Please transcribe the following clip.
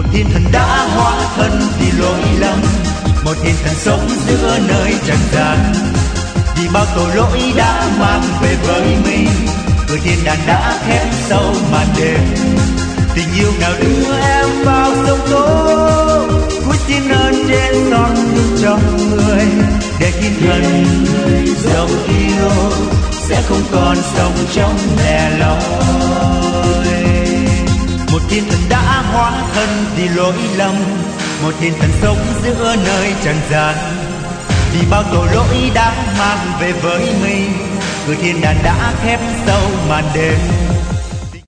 thiên thần đã hóa thân vì lỗi lầm, một thiên thần sống giữa nơi trần gian. Vì bao tội lỗi đã mang về với mình, cửa thiên đàng đã khép sâu màn đêm. Tình yêu nào đưa em vào sông tố, cúi xin ơn trên son nước trong người, để thiên thần dấu yêu sẽ không còn sống trong lẻ loi. Một thiên thần đã hóa thân vì lỗi lầm, một thiên thần sống giữa nơi trần gian. Vì bao tội lỗi đã mang về với mình, cửa thiên đàng đã khép sâu màn đêm.